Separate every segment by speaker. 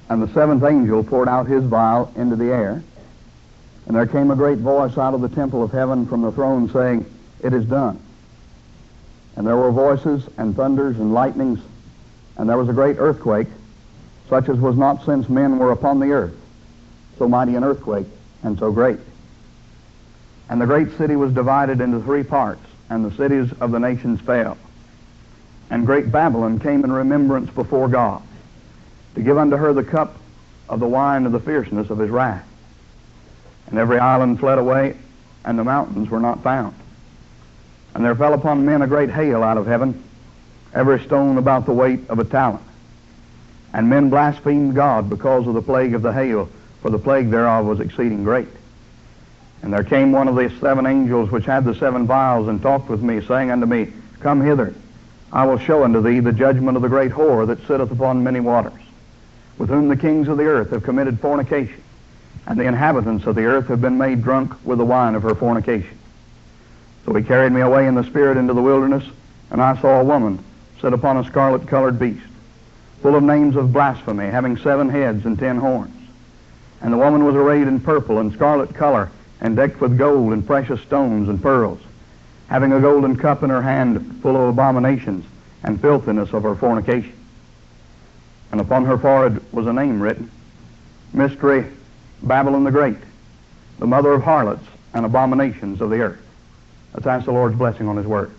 Speaker 1: And the seventh angel poured out his vial into the air, and there came a great voice out of the temple of heaven from the throne saying, "It is done." And there were voices and thunders and lightnings, and there was a great earthquake, such as was not since men were upon the earth, so mighty an earthquake, and so great. And the great city was divided into three parts, and the cities of the nations fell. And great Babylon came in remembrance before God, to give unto her the cup of the wine of the fierceness of his wrath. And every island fled away, and the mountains were not found. And there fell upon men a great hail out of heaven, every stone about the weight of a talent. And men blasphemed God because of the plague of the hail, for the plague thereof was exceeding great. And there came one of the seven angels which had the seven vials, and talked with me, saying unto me, Come hither, I will show unto thee the judgment of the great whore that sitteth upon many waters, with whom the kings of the earth have committed fornication, and the inhabitants of the earth have been made drunk with the wine of her fornication. So he carried me away in the spirit into the wilderness, and I saw a woman sit upon a scarlet-colored beast, full of names of blasphemy, having 7 heads and 10 horns. And the woman was arrayed in purple and scarlet color, and decked with gold and precious stones and pearls, having a golden cup in her hand full of abominations and filthiness of her fornication. And upon her forehead was a name written, Mystery, Babylon the Great, the mother of harlots and abominations of the earth. Let's ask the Lord's blessing on his word.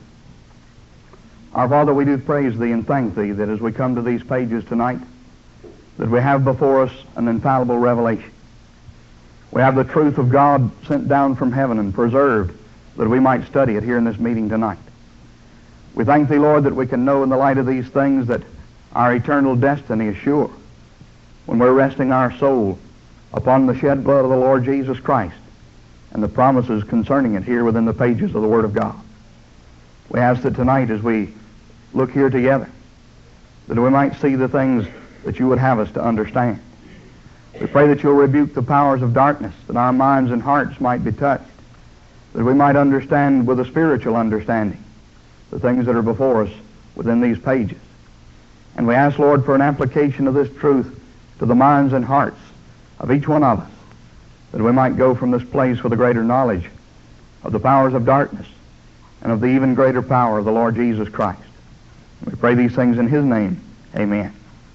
Speaker 1: Our Father, we do praise thee and thank thee that as we come to these pages tonight, that we have before us an infallible revelation. We have the truth of God sent down from heaven and preserved that we might study it here in this meeting tonight. We thank thee, Lord, that we can know in the light of these things that our eternal destiny is sure when we're resting our soul upon the shed blood of the Lord Jesus Christ and the promises concerning it here within the pages of the Word of God. We ask that tonight as we look here together, that we might see the things that you would have us to understand. We pray that you'll rebuke the powers of darkness, that our minds and hearts might be touched, that we might understand with a spiritual understanding the things that are before us within these pages. And we ask, Lord, for an application of this truth to the minds and hearts of each one of us, that we might go from this place with a greater knowledge of the powers of darkness and of the even greater power of the Lord Jesus Christ. We pray these things in his name. Amen.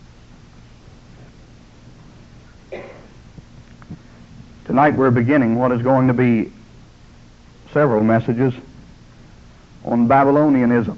Speaker 1: Tonight we're beginning what is going to be several messages on Babylonianism.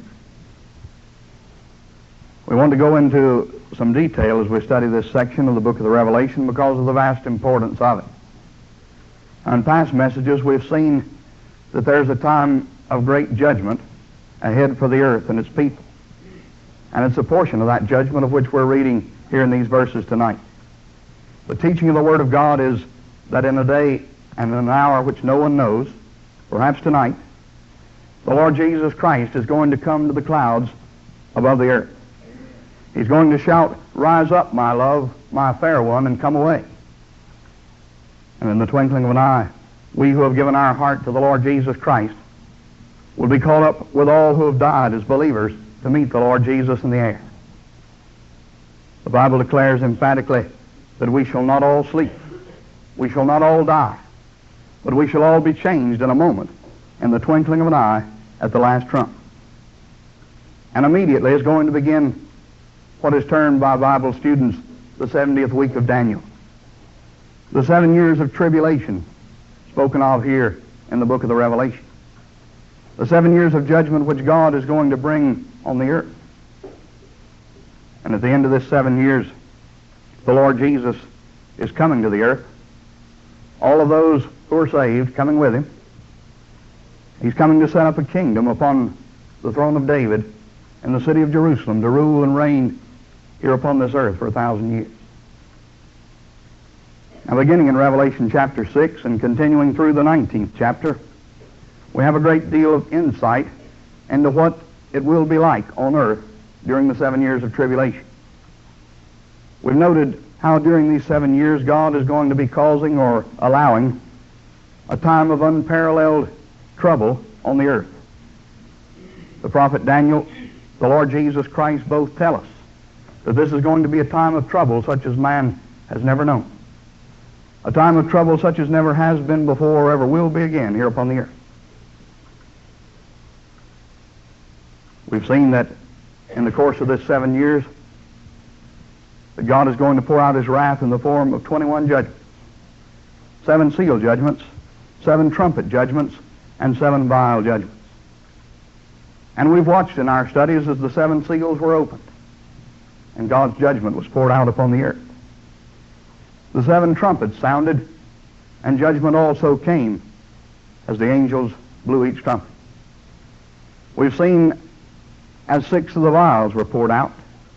Speaker 1: We want to go into some detail as we study this section of the book of the Revelation because of the vast importance of it. On past messages we've seen that there's a time of great judgment ahead for the earth and its people. And it's a portion of that judgment of which we're reading here in these verses tonight. The teaching of the Word of God is that in a day and in an hour which no one knows, perhaps tonight, the Lord Jesus Christ is going to come to the clouds above the earth. He's going to shout, Rise up, my love, my fair one, and come away. And in the twinkling of an eye, we who have given our heart to the Lord Jesus Christ will be caught up with all who have died as believers to meet the Lord Jesus in the air. The Bible declares emphatically that we shall not all sleep. We shall not all die, but we shall all be changed in a moment, in the twinkling of an eye, at the last trump. And immediately is going to begin what is termed by Bible students the 70th week of Daniel. The 7 years of tribulation spoken of here in the book of the Revelation. The 7 years of judgment which God is going to bring on the earth. And at the end of this 7 years, the Lord Jesus is coming to the earth. All of those who are saved coming with him. He's coming to set up a kingdom upon the throne of David in the city of Jerusalem to rule and reign here upon this earth for 1,000 years. Now beginning in Revelation chapter 6 and continuing through the 19th chapter, we have a great deal of insight into what it will be like on earth during the 7 years of tribulation. We've noted how during these 7 years God is going to be causing or allowing a time of unparalleled trouble on the earth. The prophet Daniel, the Lord Jesus Christ both tell us that this is going to be a time of trouble such as man has never known. A time of trouble such as never has been before or ever will be again here upon the earth. We've seen that in the course of this 7 years that God is going to pour out his wrath in the form of 21 judgments. 7 seal judgments, 7 trumpet judgments, and 7 vial judgments. And we've watched in our studies as the 7 seals were opened and God's judgment was poured out upon the earth. The 7 trumpets sounded, and judgment also came as the angels blew each trumpet. We've seen as 6 of the vials were poured out.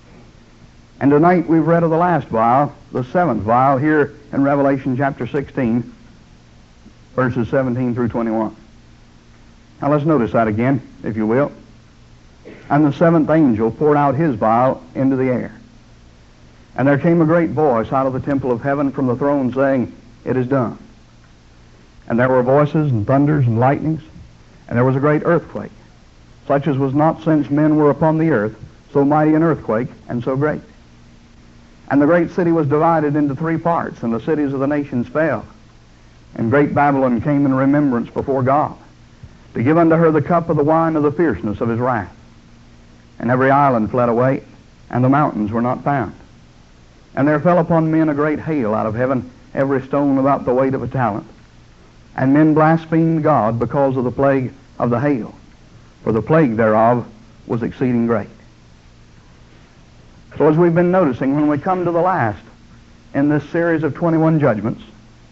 Speaker 1: And tonight we've read of the last vial, the 7th vial, here in Revelation chapter 16, verses 17 through 21. Now let's notice that again, if you will. And the 7th angel poured out his vial into the air. And there came a great voice out of the temple of heaven from the throne saying, "It is done." And there were voices and thunders and lightnings, and there was a great earthquake, such as was not since men were upon the earth, so mighty an earthquake and so great. And the great city was divided into 3 parts, and the cities of the nations fell. And great Babylon came in remembrance before God, to give unto her the cup of the wine of the fierceness of his wrath. And every island fled away, and the mountains were not found. And there fell upon men a great hail out of heaven, every stone about the weight of a talent. And men blasphemed God because of the plague of the hail, for the plague thereof was exceeding great. So as we've been noticing, when we come to the last in this series of 21 judgments,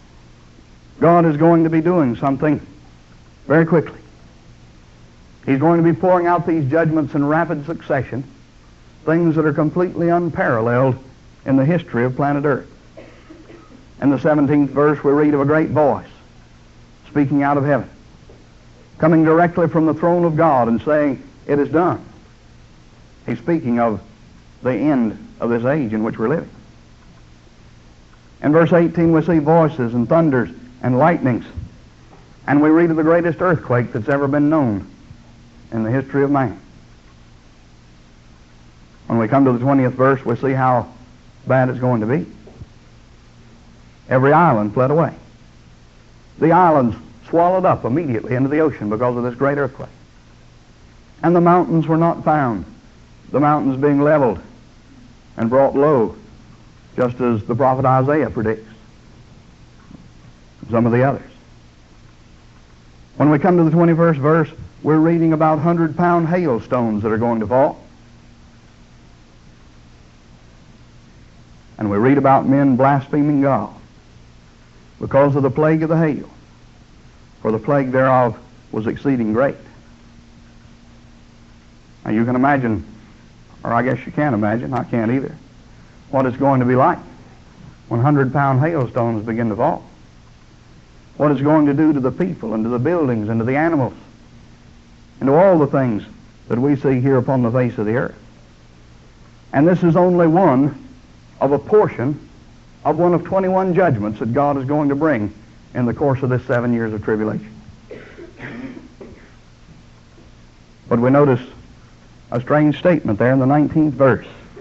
Speaker 1: God is going to be doing something very quickly. He's going to be pouring out these judgments in rapid succession, things that are completely unparalleled in the history of planet Earth. In the 17th verse, we read of a great voice speaking out of heaven, coming directly from the throne of God and saying, "It is done." He's speaking of the end of this age in which we're living. In verse 18, we see voices and thunders and lightnings, and we read of the greatest earthquake that's ever been known in the history of man. When we come to the 20th verse, we see how bad it's going to be. Every island fled away. The islands swallowed up immediately into the ocean because of this great earthquake. And the mountains were not found, the mountains being leveled and brought low, just as the prophet Isaiah predicts. Some of the others. When we come to the 21st verse, we're reading about 100-pound hailstones that are going to fall. And we read about men blaspheming God because of the plague of the hail, for the plague thereof was exceeding great. Now you can imagine, or I guess you can't imagine, I can't either, what it's going to be like when 100-pound hailstones begin to fall. What it's going to do to the people and to the buildings and to the animals and to all the things that we see here upon the face of the earth. And this is only one of a portion of one of 21 judgments that God is going to bring in the course of this 7 years of tribulation. But we notice a strange statement there in the 19th verse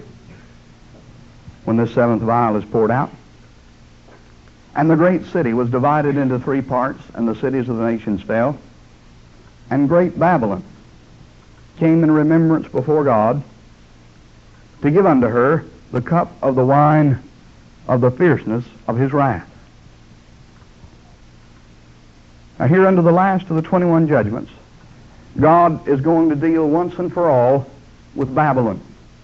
Speaker 1: when this 7th vial is poured out. And the great city was divided into 3 parts, and the cities of the nations fell. And great Babylon came in remembrance before God, to give unto her the cup of the wine of the fierceness of his wrath. Now here under the last of the 21 judgments, God is going to deal once and for all with Babylon.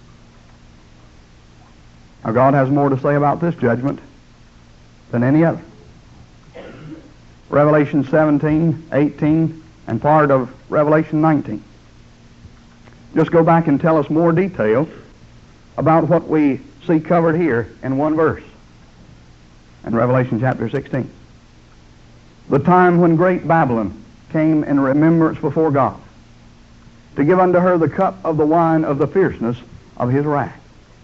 Speaker 1: Now God has more to say about this judgment than any other. Revelation 17, 18, and part of Revelation 19 just go back and tell us more detail about what we see covered here in one verse in Revelation chapter 16. The time when great Babylon came in remembrance before God, to give unto her the cup of the wine of the fierceness of his wrath.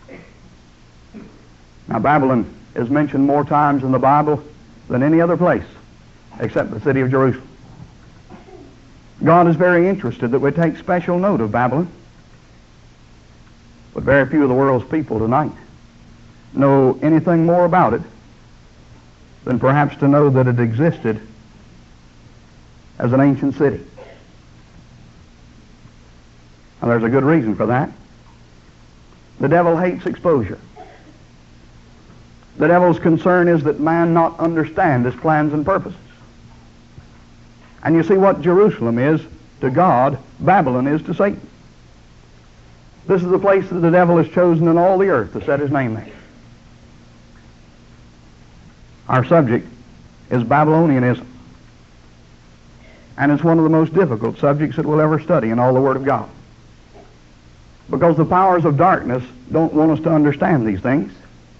Speaker 1: Now Babylon is mentioned more times in the Bible than any other place except the city of Jerusalem. God is very interested that we take special note of Babylon, but very few of the world's people tonight know anything more about it than perhaps to know that it existed as an ancient city. And there's a good reason for that. The devil hates exposure. The devil's concern is that man not understand his plans and purposes. And you see, what Jerusalem is to God, Babylon is to Satan. This is the place that the devil has chosen in all the earth to set his name there. Our subject is Babylonianism. And it's one of the most difficult subjects that we'll ever study in all the Word of God. Because the powers of darkness don't want us to understand these things.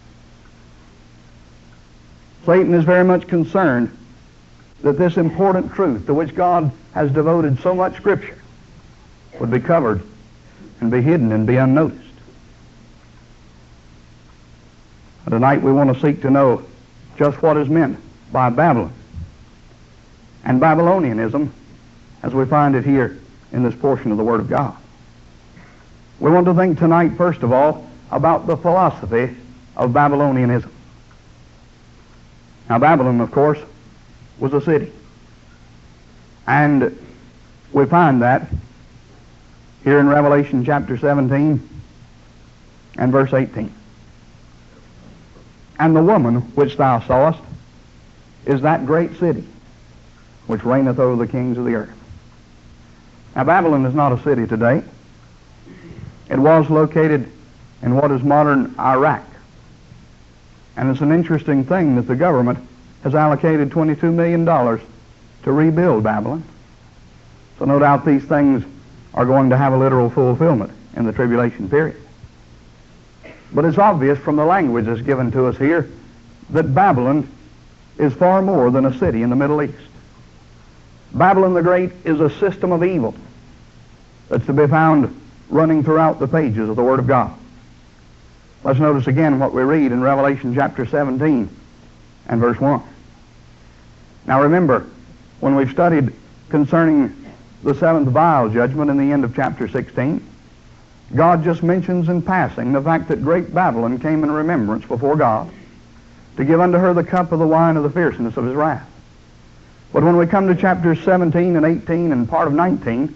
Speaker 1: Satan is very much concerned that this important truth to which God has devoted so much Scripture would be covered and be hidden and be unnoticed. And tonight we want to seek to know just what is meant by Babylon and Babylonianism as we find it here in this portion of the Word of God. We want to think tonight, first of all, about the philosophy of Babylonianism. Now, Babylon, of course, was a city. And we find that here in Revelation chapter 17 and verse 18. And the woman which thou sawest is that great city which reigneth over the kings of the earth. Now, Babylon is not a city today. It was located in what is modern Iraq. And it's an interesting thing that the government has allocated $22 million to rebuild Babylon. So no doubt these things are going to have a literal fulfillment in the tribulation period. But it's obvious from the language that's given to us here that Babylon is far more than a city in the Middle East. Babylon the Great is a system of evil that's to be found running throughout the pages of the Word of God. Let's notice again what we read in Revelation chapter 17 and verse 1. Now remember, when we've studied concerning the seventh vial judgment in the end of chapter 16, God just mentions in passing the fact that great Babylon came in remembrance before God to give unto her the cup of the wine of the fierceness of his wrath. But when we come to chapters 17 and 18 and part of 19,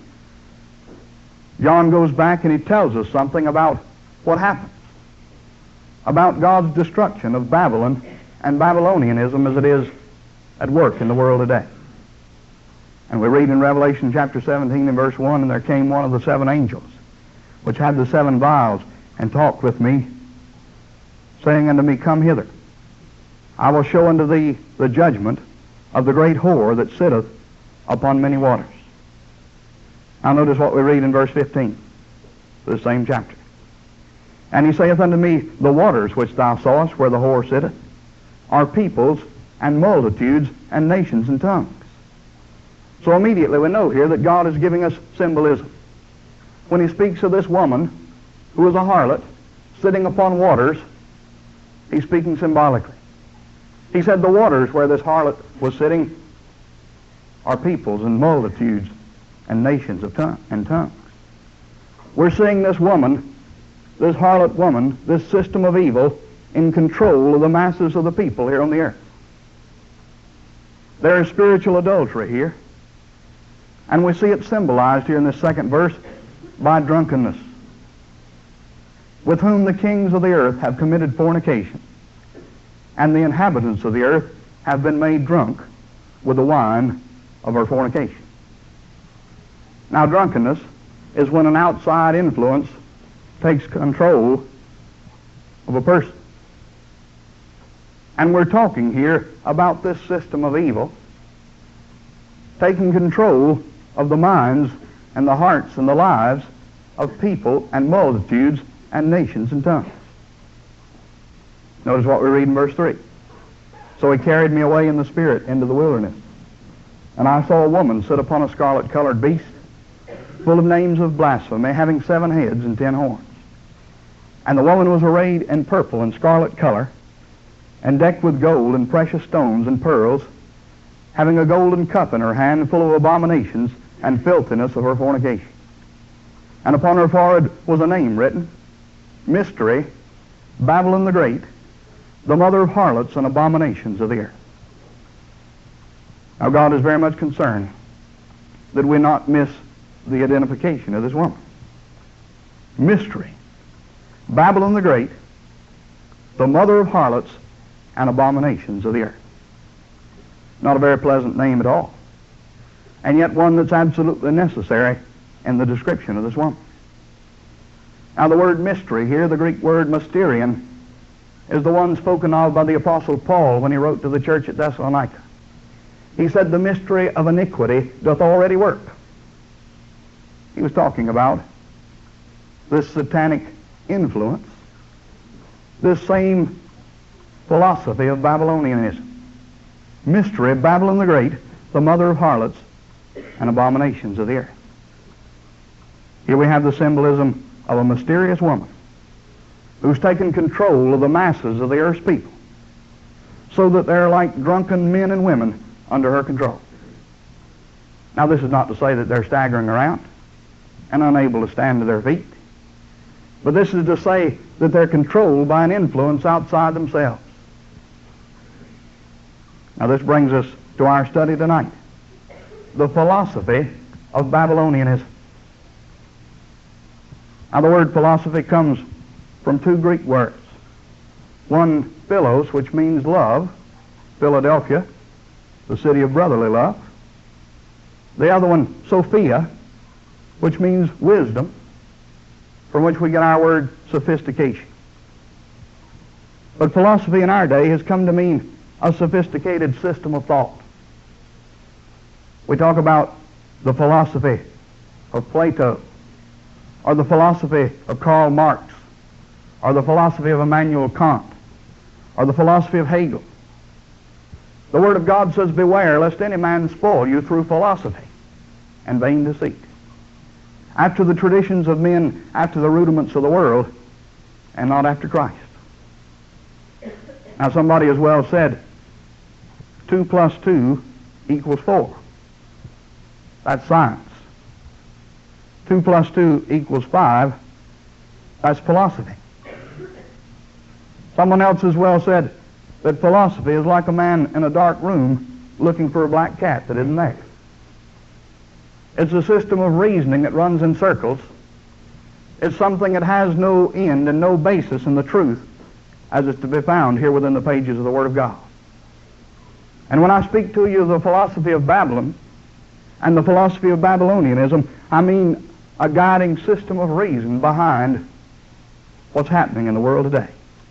Speaker 1: John goes back and he tells us something about what happened, about God's destruction of Babylon and Babylonianism as it is at work in the world today. And we read in Revelation chapter 17 and verse 1, and there came one of the seven angels, which had the seven vials, and talked with me, saying unto me, Come hither. I will show unto thee the judgment of the great whore that sitteth upon many waters. Now notice what we read in verse 15, the same chapter. And he saith unto me, The waters which thou sawest where the whore sitteth are peoples and multitudes and nations and tongues. So immediately we know here that God is giving us symbolism. When he speaks of this woman who is a harlot sitting upon waters, he's speaking symbolically. He said the waters where this harlot was sitting are peoples and multitudes and nations of tongues. We're seeing this woman, this harlot woman, this system of evil in control of the masses of the people here on the earth. There is spiritual adultery here, and we see it symbolized here in this second verse by drunkenness, with whom the kings of the earth have committed fornication, and the inhabitants of the earth have been made drunk with the wine of her fornication. Now, drunkenness is when an outside influence takes control of a person. And we're talking here about this system of evil taking control of the minds and the hearts and the lives of people and multitudes and nations and tongues. Notice what we read in verse 3. So he carried me away in the spirit into the wilderness, and I saw a woman sit upon a scarlet-colored beast, full of names of blasphemy, having 7 heads and 10 horns. And the woman was arrayed in purple and scarlet color, and decked with gold and precious stones and pearls, having a golden cup in her hand full of abominations and filthiness of her fornication. And upon her forehead was a name written, Mystery, Babylon the Great, the mother of harlots and abominations of the earth. Now God is very much concerned that we not miss the identification of this woman. Mystery. Babylon the Great, the mother of harlots and abominations of the earth. Not a very pleasant name at all, and yet one that's absolutely necessary in the description of this woman. Now the word mystery here, the Greek word mysterion, is the one spoken of by the Apostle Paul when he wrote to the church at Thessalonica. He said, the mystery of iniquity doth already work. He was talking about this satanic influence, this same philosophy of Babylonianism. Mystery, Babylon the Great, the mother of harlots and abominations of the earth. Here we have the symbolism of a mysterious woman who's taken control of the masses of the earth's people so that they're like drunken men and women under her control. Now this is not to say that they're staggering around and unable to stand to their feet, but this is to say that they're controlled by an influence outside themselves. Now this brings us to our study tonight, the philosophy of Babylonianism. Now the word philosophy comes from two Greek words. One, philos, which means love, Philadelphia, the city of brotherly love. The other one, Sophia, which means wisdom, from which we get our word sophistication. But philosophy in our day has come to mean a sophisticated system of thought. We talk about the philosophy of Plato, or the philosophy of Karl Marx, or the philosophy of Immanuel Kant, or the philosophy of Hegel. The Word of God says, beware lest any man spoil you through philosophy and vain deceit, after the traditions of men, after the rudiments of the world, and not after Christ. Now somebody has well said, 2 plus 2 equals 4. That's science. 2 plus 2 equals 5. That's philosophy. Someone else has well said that philosophy is like a man in a dark room looking for a black cat that isn't there. It's a system of reasoning that runs in circles. It's something that has no end and no basis in the truth as it's to be found here within the pages of the Word of God. And when I speak to you of the philosophy of Babylon and the philosophy of Babylonianism, I mean a guiding system of reason behind what's happening in the world today.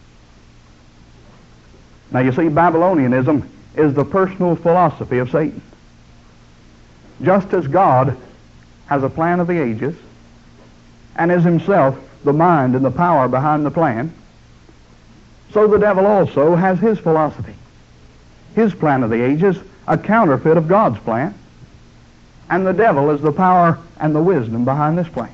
Speaker 1: Now you see, Babylonianism is the personal philosophy of Satan. Just as God has a plan of the ages and is himself the mind and the power behind the plan, so the devil also has his philosophy, his plan of the ages, a counterfeit of God's plan, and the devil is the power and the wisdom behind this plan.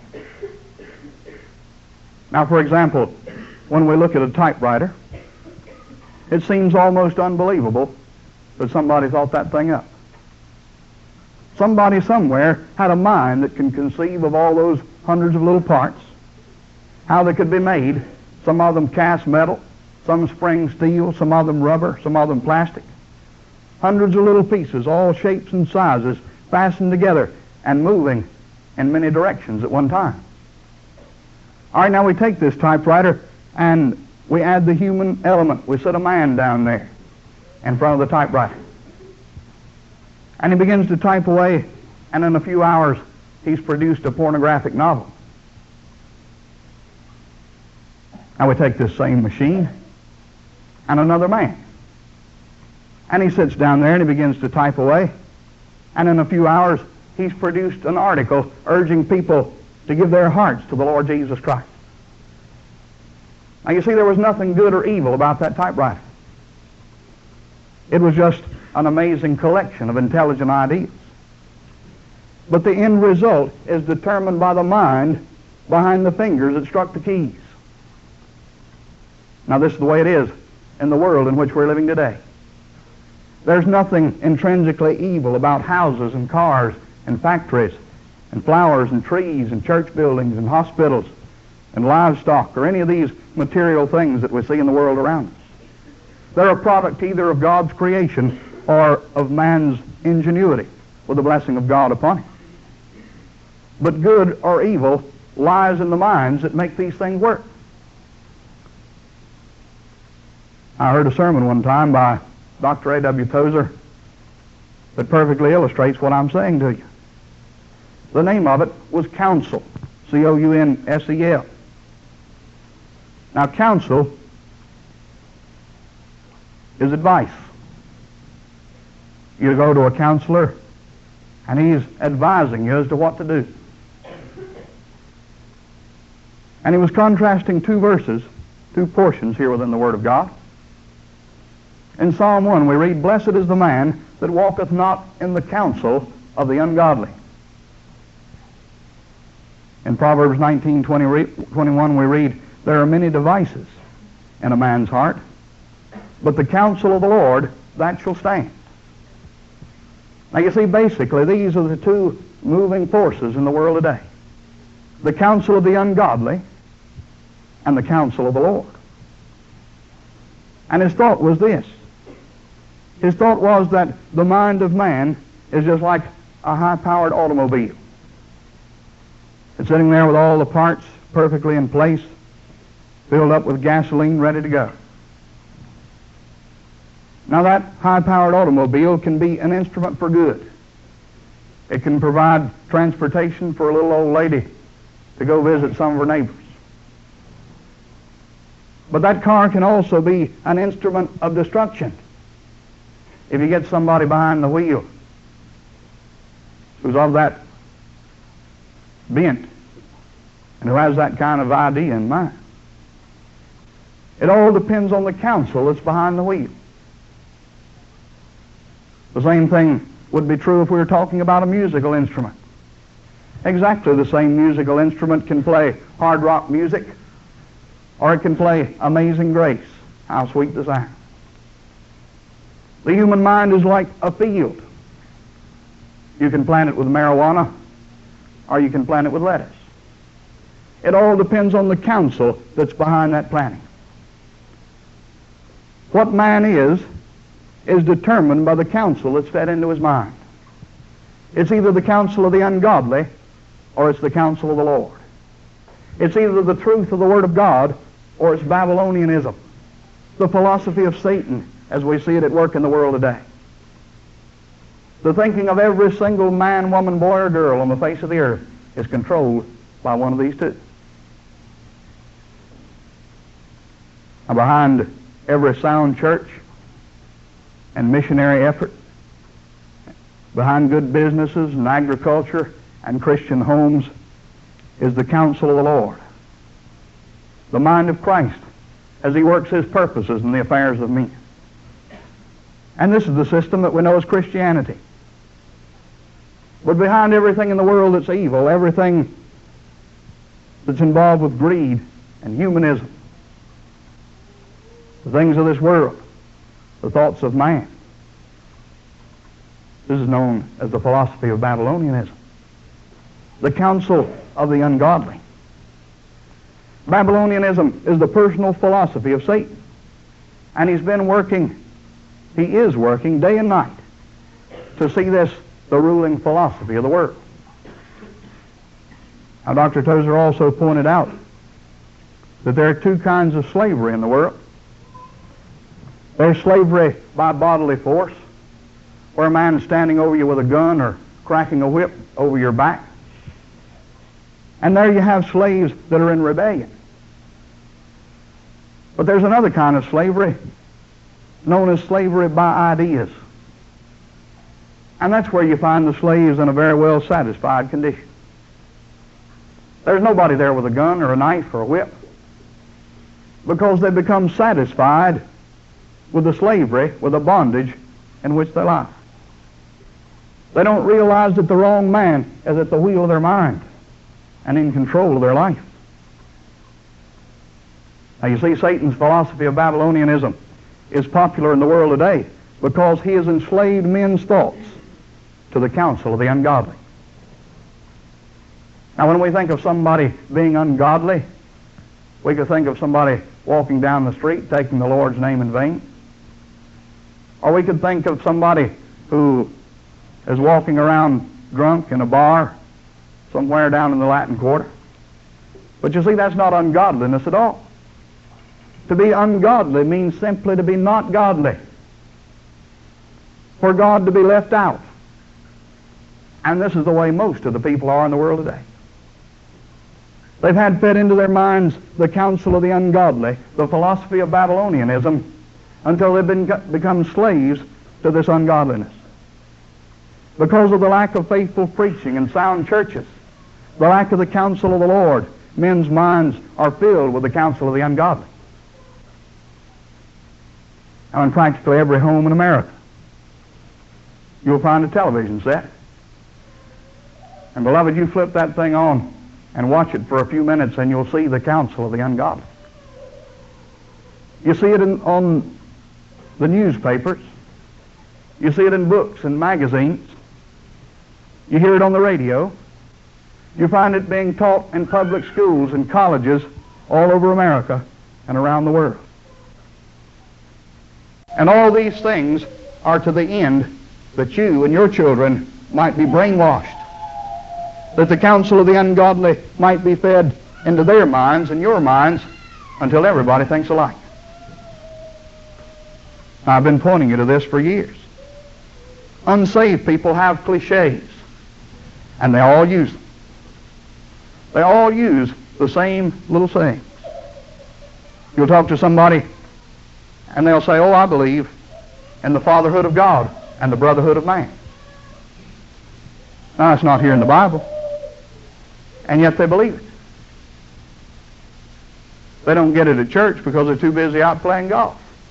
Speaker 1: Now, for example, when we look at a typewriter, it seems almost unbelievable that somebody thought that thing up. Somebody somewhere had a mind that can conceive of all those hundreds of little parts, how they could be made, some of them cast metal, some spring steel, some of them rubber, some of them plastic. Hundreds of little pieces, all shapes and sizes, fastened together and moving in many directions at one time. All right, now we take this typewriter and we add the human element. We set a man down there in front of the typewriter. And he begins to type away, and in a few hours he's produced a pornographic novel. Now we take this same machine and another man. And he sits down there and he begins to type away, and in a few hours he's produced an article urging people to give their hearts to the Lord Jesus Christ. Now you see, there was nothing good or evil about that typewriter. It was just an amazing collection of intelligent ideas. But the end result is determined by the mind behind the fingers that struck the keys. Now this is the way it is in the world in which we're living today. There's nothing intrinsically evil about houses and cars and factories and flowers and trees and church buildings and hospitals and livestock or any of these material things that we see in the world around us. They're a product either of God's creation or of man's ingenuity with the blessing of God upon it. But good or evil lies in the minds that make these things work. I heard a sermon one time by Dr. A.W. Tozer that perfectly illustrates what I'm saying to you. The name of it was counsel, C-O-U-N-S-E-L. Now, counsel is advice. You go to a counselor, and he's advising you as to what to do. And he was contrasting two verses, two portions here within the Word of God. In Psalm 1, we read, "Blessed is the man that walketh not in the counsel of the ungodly." In Proverbs 19:21, we read, "There are many devices in a man's heart, but the counsel of the Lord, that shall stand." Now you see, basically, these are the two moving forces in the world today. The counsel of the ungodly and the counsel of the Lord. And his thought was this. His thought was that the mind of man is just like a high-powered automobile. It's sitting there with all the parts perfectly in place, filled up with gasoline, ready to go. Now that high-powered automobile can be an instrument for good. It can provide transportation for a little old lady to go visit some of her neighbors. But that car can also be an instrument of destruction. If you get somebody behind the wheel who's of that bent and who has that kind of idea in mind, it all depends on the counsel that's behind the wheel. The same thing would be true if we were talking about a musical instrument. Exactly the same musical instrument can play hard rock music, or it can play Amazing Grace. How sweet the sound. The human mind is like a field. You can plant it with marijuana, or you can plant it with lettuce. It all depends on the counsel that's behind that planting. What man is determined by the counsel that's fed into his mind. It's either the counsel of the ungodly, or it's the counsel of the Lord. It's either the truth of the Word of God, or it's Babylonianism, the philosophy of Satan as we see it at work in the world today. The thinking of every single man, woman, boy, or girl on the face of the earth is controlled by one of these two. Now, behind every sound church and missionary effort, behind good businesses and agriculture and Christian homes, is the counsel of the Lord, the mind of Christ as he works his purposes in the affairs of men. And this is the system that we know as Christianity. But behind everything in the world that's evil, everything that's involved with greed and humanism, the things of this world, the thoughts of man, this is known as the philosophy of Babylonianism, the counsel of the ungodly. Babylonianism is the personal philosophy of Satan. And he is working day and night to see this the ruling philosophy of the world. Now, Dr. Tozer also pointed out that there are two kinds of slavery in the world. There's slavery by bodily force, where a man is standing over you with a gun or cracking a whip over your back. And there you have slaves that are in rebellion. But there's another kind of slavery known as slavery by ideas. And that's where you find the slaves in a very well satisfied condition. There's nobody there with a gun or a knife or a whip, because they become satisfied with the slavery, with the bondage in which they lie. They don't realize that the wrong man is at the wheel of their mind and in control of their life. Now you see, Satan's philosophy of Babylonianism is popular in the world today because he has enslaved men's thoughts to the counsel of the ungodly. Now when we think of somebody being ungodly, we could think of somebody walking down the street taking the Lord's name in vain. Or we could think of somebody who is walking around drunk in a bar somewhere down in the Latin Quarter. But you see, that's not ungodliness at all. To be ungodly means simply to be not godly. For God to be left out. And this is the way most of the people are in the world today. They've had fed into their minds the counsel of the ungodly, the philosophy of Babylonianism, until they've become slaves to this ungodliness. Because of the lack of faithful preaching in sound churches, the lack of the counsel of the Lord, men's minds are filled with the counsel of the ungodly. Now, in practically every home in America, you'll find a television set. And beloved, you flip that thing on and watch it for a few minutes and you'll see the counsel of the ungodly. You see it on the newspapers. You see it in books and magazines. You hear it on the radio. You find it being taught in public schools and colleges all over America and around the world. And all these things are to the end that you and your children might be brainwashed, that the counsel of the ungodly might be fed into their minds and your minds until everybody thinks alike. I've been pointing you to this for years. Unsaved people have cliches, and they all use them. They all use the same little sayings. You'll talk to somebody, and they'll say, "Oh, I believe in the fatherhood of God and the brotherhood of man." Now, it's not here in the Bible, and yet they believe it. They don't get it at church because they're too busy out playing golf.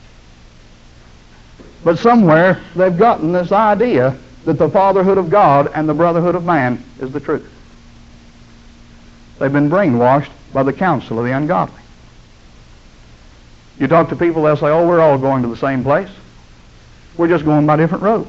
Speaker 1: But somewhere they've gotten this idea that the fatherhood of God and the brotherhood of man is the truth. They've been brainwashed by the counsel of the ungodly. You talk to people, they'll say, "Oh, we're all going to the same place. We're just going by different roads."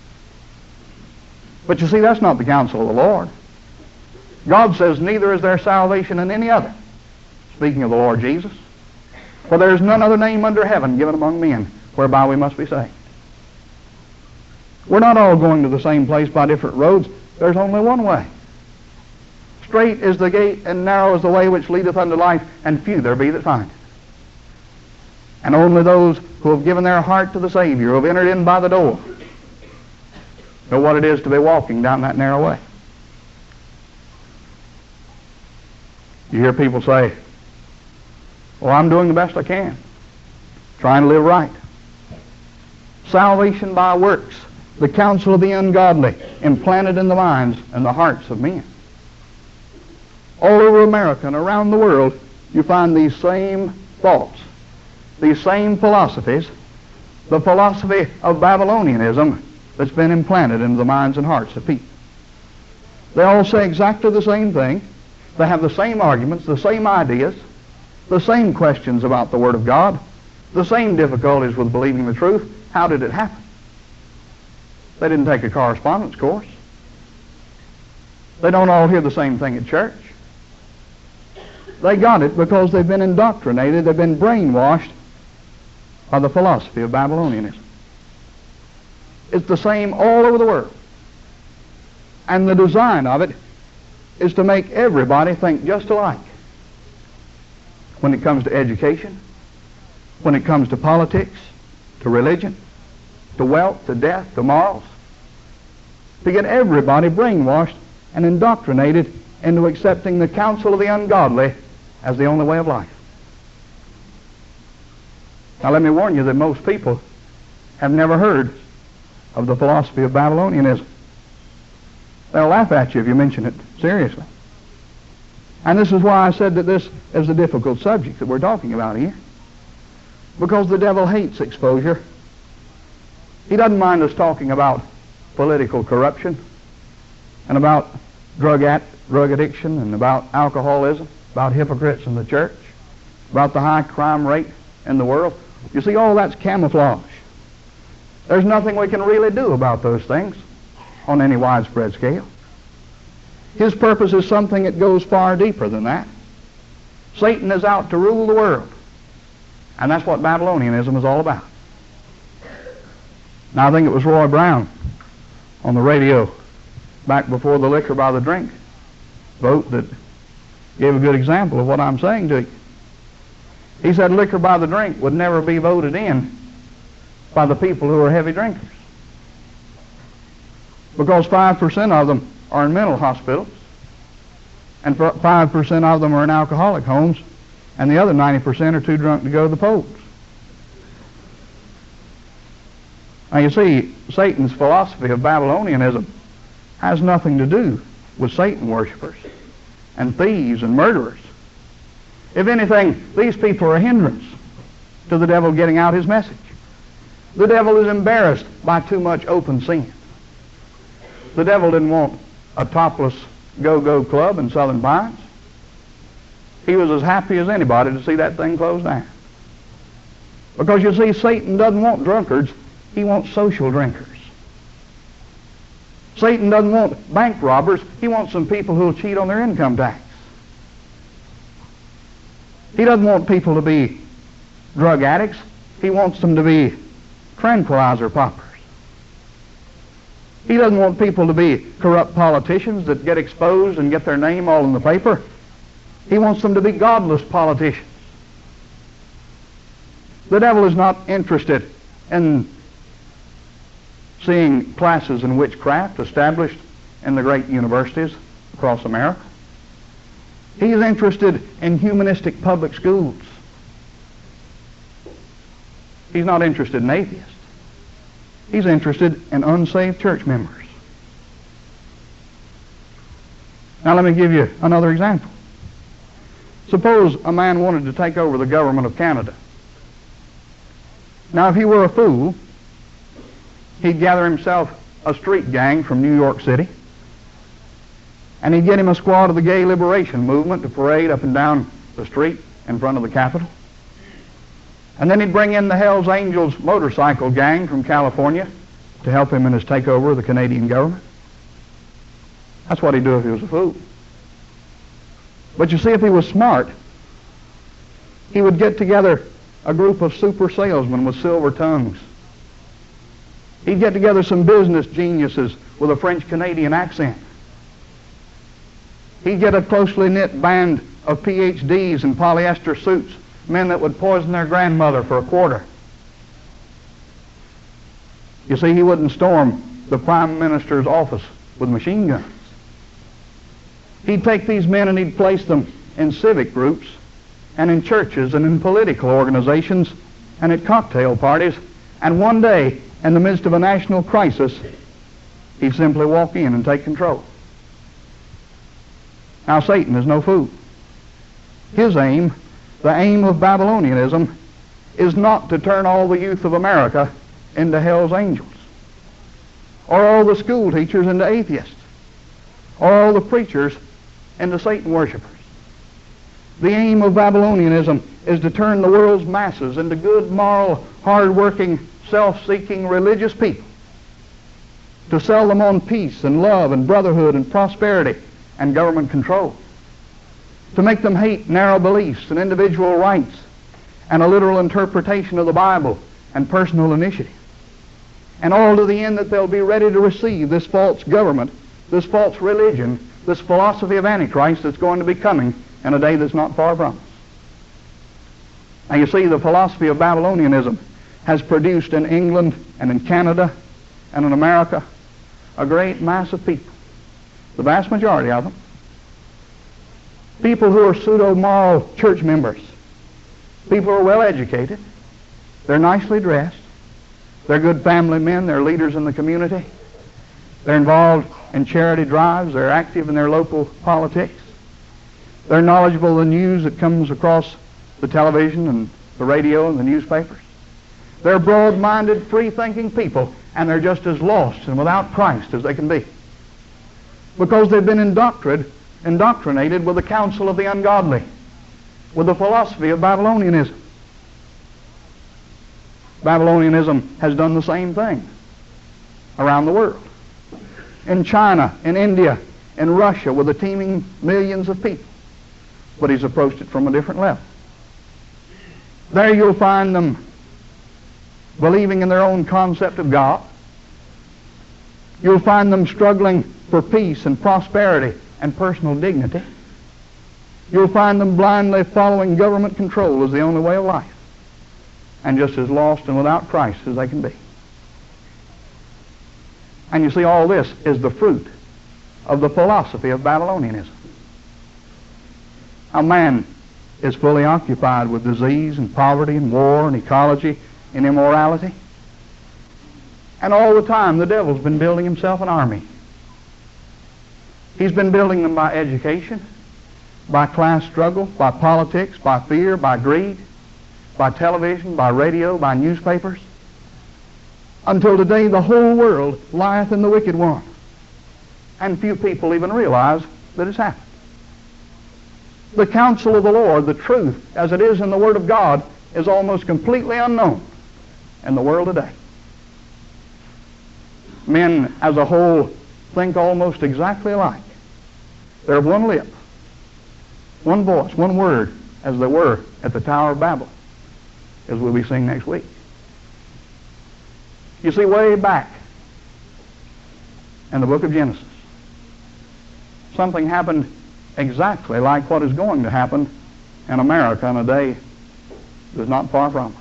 Speaker 1: But you see, that's not the counsel of the Lord. God says, "Neither is there salvation in any other," speaking of the Lord Jesus, "for there is none other name under heaven given among men whereby we must be saved." We're not all going to the same place by different roads. There's only one way. Straight is the gate and narrow is the way which leadeth unto life, and few there be that find it. And only those who have given their heart to the Savior, who have entered in by the door, know what it is to be walking down that narrow way. You hear people say, "Well, I'm doing the best I can, trying to live right." Salvation by works, the counsel of the ungodly, implanted in the minds and the hearts of men. All over America and around the world, you find these same thoughts, these same philosophies, the philosophy of Babylonianism that's been implanted into the minds and hearts of people. They all say exactly the same thing. They have the same arguments, the same ideas, the same questions about the Word of God, the same difficulties with believing the truth. How did it happen? They didn't take a correspondence course. They don't all hear the same thing at church. They got it because they've been indoctrinated, they've been brainwashed by the philosophy of Babylonianism. It's the same all over the world. And the design of it is to make everybody think just alike. When it comes to education, when it comes to politics, to religion, to wealth, to death, to morals, to get everybody brainwashed and indoctrinated into accepting the counsel of the ungodly as the only way of life. Now let me warn you that most people have never heard of the philosophy of Babylonianism. They'll laugh at you if you mention it seriously. And this is why I said that this is a difficult subject that we're talking about here. Because the devil hates exposure. He doesn't mind us talking about political corruption and about drug addiction and about alcoholism, about hypocrites in the church, about the high crime rate in the world. You see, all that's camouflage. There's nothing we can really do about those things on any widespread scale. His purpose is something that goes far deeper than that. Satan is out to rule the world. And that's what Babylonianism is all about. Now, I think it was Roy Brown on the radio back before the liquor by the drink vote that gave a good example of what I'm saying to you. He said liquor by the drink would never be voted in by the people who are heavy drinkers, because 5% of them are in mental hospitals, and 5% of them are in alcoholic homes, and the other 90% are too drunk to go to the polls. Now, you see, Satan's philosophy of Babylonianism has nothing to do with Satan worshipers and thieves and murderers. If anything, these people are a hindrance to the devil getting out his message. The devil is embarrassed by too much open sin. The devil didn't want a topless go-go club in Southern Pines. He was as happy as anybody to see that thing closed down. Because you see, Satan doesn't want drunkards, he wants social drinkers. Satan doesn't want bank robbers, he wants some people who will cheat on their income tax. He doesn't want people to be drug addicts, he wants them to be tranquilizer poppers. He doesn't want people to be corrupt politicians that get exposed and get their name all in the paper. He wants them to be godless politicians. The devil is not interested in seeing classes in witchcraft established in the great universities across America. He is interested in humanistic public schools. He's not interested in atheists. He's interested in unsaved church members. Now let me give you another example. Suppose a man wanted to take over the government of Canada. Now, if he were a fool, he'd gather himself a street gang from New York City, and he'd get him a squad of the gay liberation movement to parade up and down the street in front of the Capitol. And then he'd bring in the Hells Angels motorcycle gang from California to help him in his takeover of the Canadian government. That's what he'd do if he was a fool. But you see, if he was smart, he would get together a group of super salesmen with silver tongues. He'd get together some business geniuses with a French-Canadian accent. He'd get a closely knit band of PhDs in polyester suits, men that would poison their grandmother for a quarter. You see, he wouldn't storm the Prime Minister's office with machine guns. He'd take these men and he'd place them in civic groups and in churches and in political organizations and at cocktail parties, and one day, in the midst of a national crisis, he'd simply walk in and take control. Now, Satan is no fool. His aim, the aim of Babylonianism, is not to turn all the youth of America into Hell's Angels, or all the school teachers into atheists, or all the preachers into Satan worshipers. The aim of Babylonianism is to turn the world's masses into good, moral, hard-working, self-seeking religious people, to sell them on peace and love and brotherhood and prosperity and government control, to make them hate narrow beliefs and individual rights and a literal interpretation of the Bible and personal initiative, and all to the end that they'll be ready to receive this false government, this false religion, this philosophy of Antichrist that's going to be coming in a day that's not far from us. Now, you see, the philosophy of Babylonianism has produced in England and in Canada and in America a great mass of people, the vast majority of them, people who are pseudo-moral church members, people who are well educated, they're nicely dressed, they're good family men, they're leaders in the community, they're involved in charity drives, they're active in their local politics, they're knowledgeable of the news that comes across the television and the radio and the newspapers. They're broad-minded, free-thinking people, and they're just as lost and without Christ as they can be, because they've been indoctrinated with the counsel of the ungodly, with the philosophy of Babylonianism. Babylonianism has done the same thing around the world. In China, in India, in Russia, with the teeming millions of people. But he's approached it from a different level. There you'll find them believing in their own concept of God. You'll find them struggling for peace and prosperity and personal dignity. You'll find them blindly following government control as the only way of life, and just as lost and without Christ as they can be. And you see, all this is the fruit of the philosophy of Babylonianism. A man is fully occupied with disease and poverty and war and ecology and immorality. And all the time the devil's been building himself an army. He's been building them by education, by class struggle, by politics, by fear, by greed, by television, by radio, by newspapers. Until today the whole world lieth in the wicked one. And few people even realize that it's happened. The counsel of the Lord, the truth as it is in the Word of God, is almost completely unknown in the world today. Men as a whole think almost exactly alike. They're of one lip, one voice, one word, as they were at the Tower of Babel, as we'll be seeing next week. You see, way back in the book of Genesis, something happened exactly like what is going to happen in America in a day that is not far from us.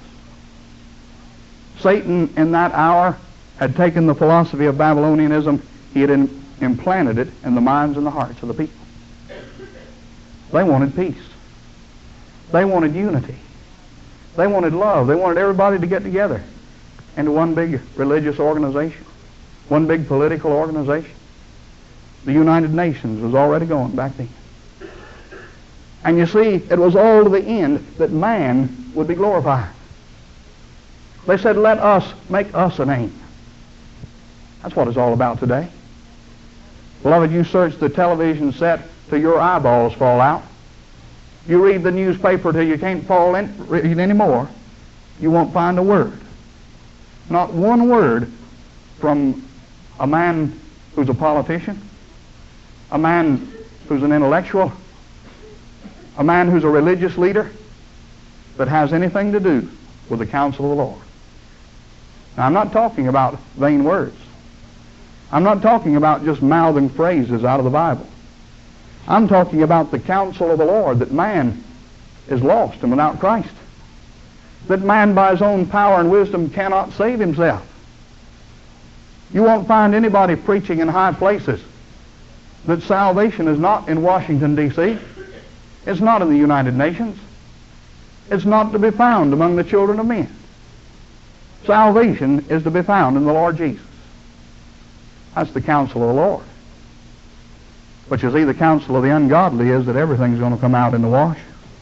Speaker 1: Satan in that hour had taken the philosophy of Babylonianism, he had implanted it in the minds and the hearts of the people. They wanted peace. They wanted unity. They wanted love. They wanted everybody to get together into one big religious organization, one big political organization. The United Nations was already going back then. And you see, it was all to the end that man would be glorified. They said, let us make us a name. That's what it's all about today. Beloved, you search the television set till your eyeballs fall out. You read the newspaper till you can't read anymore. You won't find a word. Not one word from a man who's a politician, a man who's an intellectual, a man who's a religious leader that has anything to do with the counsel of the Lord. Now, I'm not talking about vain words. I'm not talking about just mouthing phrases out of the Bible. I'm talking about the counsel of the Lord, that man is lost and without Christ. That man by his own power and wisdom cannot save himself. You won't find anybody preaching in high places that salvation is not in Washington, D.C. It's not in the United Nations. It's not to be found among the children of men. Salvation is to be found in the Lord Jesus. That's the counsel of the Lord. But you see, the counsel of the ungodly is that everything's going to come out in the wash.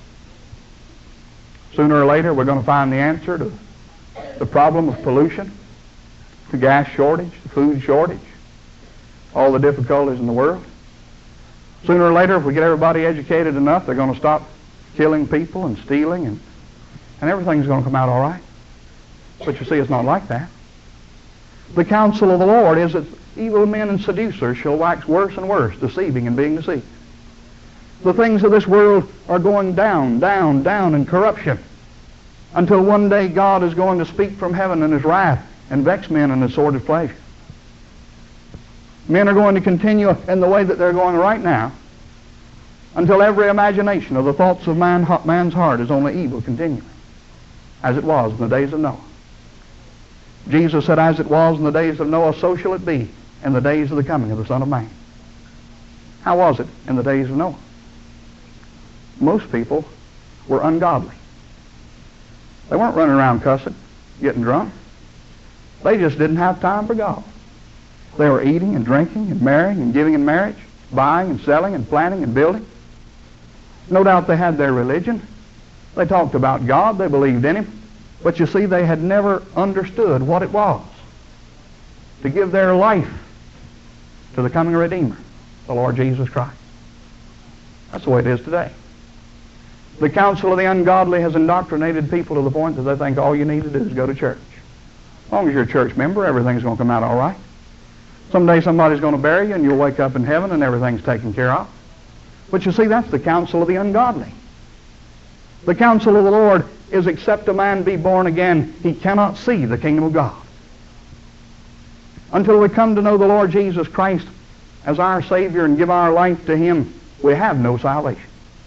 Speaker 1: Sooner or later, we're going to find the answer to the problem of pollution, the gas shortage, the food shortage, all the difficulties in the world. Sooner or later, if we get everybody educated enough, they're going to stop killing people and stealing, and everything's going to come out all right. But you see, it's not like that. The counsel of the Lord is that evil men and seducers shall wax worse and worse, deceiving and being deceived. The things of this world are going down, down, down in corruption, until one day God is going to speak from heaven in his wrath and vex men in his sordid pleasure. Men are going to continue in the way that they're going right now, until every imagination of the thoughts of man's heart is only evil continually, as it was in the days of Noah. Jesus said, as it was in the days of Noah, so shall it be in the days of the coming of the Son of Man. How was it in the days of Noah? Most people were ungodly. They weren't running around cussing, getting drunk. They just didn't have time for God. They were eating and drinking and marrying and giving in marriage, buying and selling and planting and building. No doubt they had their religion. They talked about God. They believed in him. But you see, they had never understood what it was to give their life to the coming Redeemer, the Lord Jesus Christ. That's the way it is today. The counsel of the ungodly has indoctrinated people to the point that they think all you need to do is go to church. As long as you're a church member, everything's going to come out all right. Someday somebody's going to bury you and you'll wake up in heaven and everything's taken care of. But you see, that's the counsel of the ungodly. The counsel of the Lord is except a man be born again, he cannot see the kingdom of God. Until we come to know the Lord Jesus Christ as our Savior and give our life to Him, we have no salvation.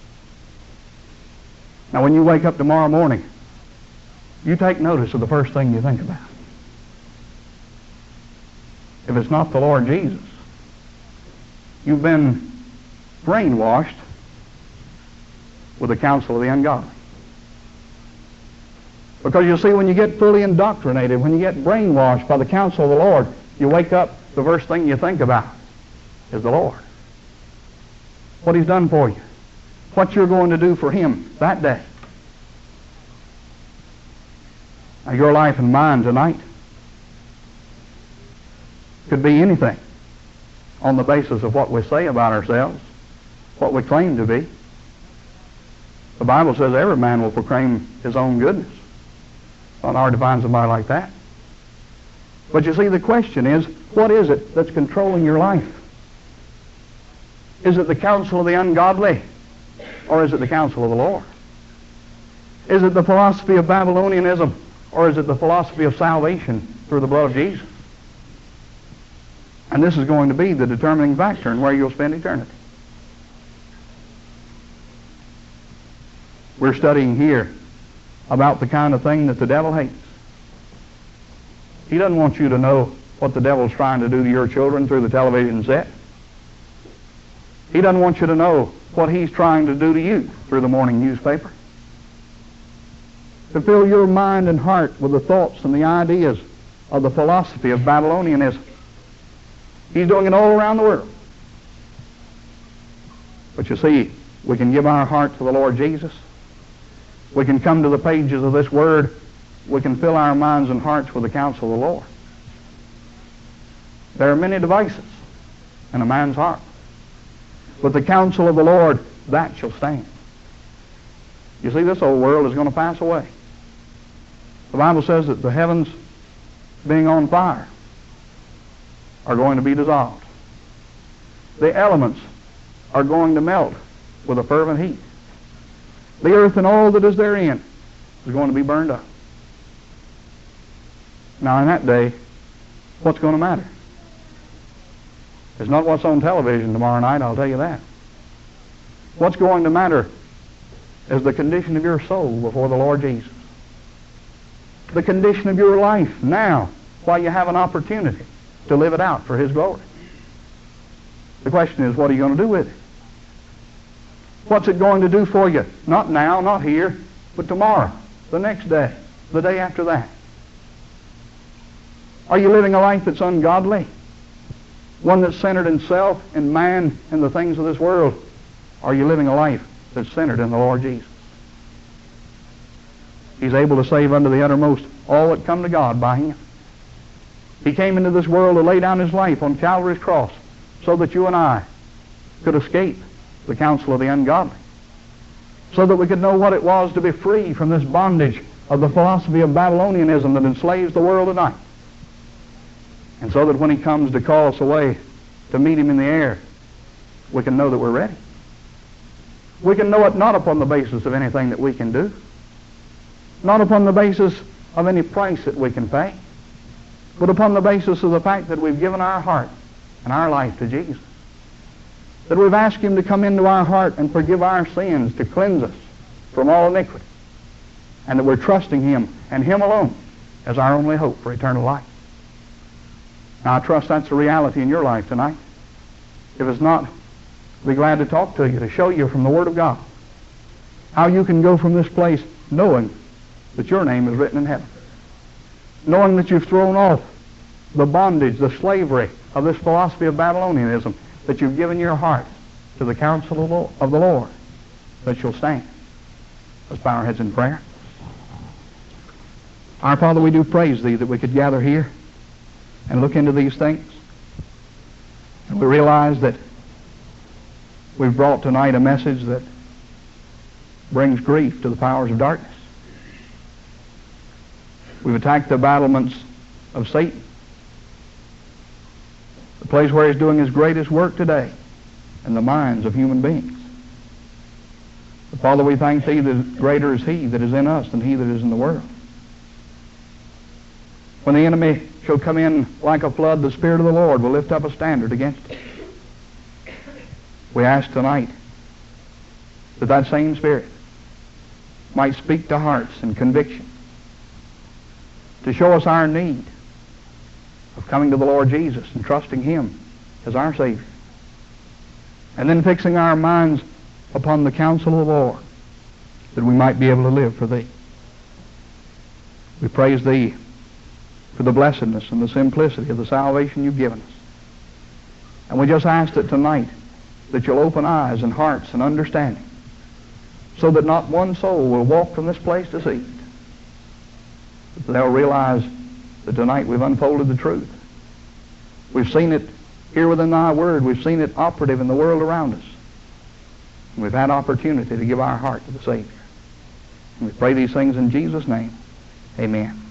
Speaker 1: Now when you wake up tomorrow morning, you take notice of the first thing you think about. If it's not the Lord Jesus, you've been brainwashed with the counsel of the ungodly. Because you see, when you get fully indoctrinated, when you get brainwashed by the counsel of the Lord, you wake up, the first thing you think about is the Lord. What He's done for you. What you're going to do for Him that day. Now, your life and mine tonight could be anything on the basis of what we say about ourselves, what we claim to be. The Bible says every man will proclaim his own goodness. It's not hard to find somebody like that. But you see, the question is, what is it that's controlling your life? Is it the counsel of the ungodly, or is it the counsel of the Lord? Is it the philosophy of Babylonianism, or is it the philosophy of salvation through the blood of Jesus? And this is going to be the determining factor in where you'll spend eternity. We're studying here about the kind of thing that the devil hates. He doesn't want you to know what the devil's trying to do to your children through the television set. He doesn't want you to know what he's trying to do to you through the morning newspaper. To fill your mind and heart with the thoughts and the ideas of the philosophy of Babylonianism. He's doing it all around the world. But you see, we can give our heart to the Lord Jesus. We can come to the pages of this Word. We can fill our minds and hearts with the counsel of the Lord. There are many devices in a man's heart. But the counsel of the Lord, that shall stand. You see, this old world is going to pass away. The Bible says that the heavens, being on fire, are going to be dissolved. The elements are going to melt with a fervent heat. The earth and all that is therein is going to be burned up. Now in that day, what's going to matter? It's not what's on television tomorrow night, I'll tell you that. What's going to matter is the condition of your soul before the Lord Jesus. The condition of your life now, while you have an opportunity to live it out for His glory. The question is, what are you going to do with it? What's it going to do for you? Not now, not here, but tomorrow, the next day, the day after that. Are you living a life that's ungodly? One that's centered in self, in man, and the things of this world? Are you living a life that's centered in the Lord Jesus? He's able to save unto the uttermost all that come to God by Him. He came into this world to lay down His life on Calvary's cross so that you and I could escape the counsel of the ungodly, so that we could know what it was to be free from this bondage of the philosophy of Babylonianism that enslaves the world tonight, and so that when He comes to call us away to meet Him in the air, we can know that we're ready. We can know it not upon the basis of anything that we can do, not upon the basis of any price that we can pay, but upon the basis of the fact that we've given our heart and our life to Jesus. That we've asked Him to come into our heart and forgive our sins, to cleanse us from all iniquity. And that we're trusting Him and Him alone as our only hope for eternal life. Now I trust that's a reality in your life tonight. If it's not, I'll be glad to talk to you, to show you from the Word of God how you can go from this place knowing that your name is written in heaven. Knowing that you've thrown off the bondage, the slavery of this philosophy of Babylonianism, that you've given your heart to the counsel of the Lord, that you'll stand. Let's bow our heads in prayer. Our Father, we do praise Thee that we could gather here and look into these things. And we realize that we've brought tonight a message that brings grief to the powers of darkness. We've attacked the battlements of Satan, the place where he's doing his greatest work today in the minds of human beings. But Father, we thank Thee that greater is He that is in us than he that is in the world. When the enemy shall come in like a flood, the Spirit of the Lord will lift up a standard against him. We ask tonight that that same Spirit might speak to hearts in conviction, to show us our need of coming to the Lord Jesus and trusting Him as our Savior, and then fixing our minds upon the counsel of the Lord, that we might be able to live for Thee. We praise Thee for the blessedness and the simplicity of the salvation You've given us. And we just ask that tonight that You'll open eyes and hearts and understanding, so that not one soul will walk from this place deceived. But they'll realize that tonight we've unfolded the truth. We've seen it here within Thy Word. We've seen it operative in the world around us. And we've had opportunity to give our heart to the Savior. And we pray these things in Jesus' name. Amen.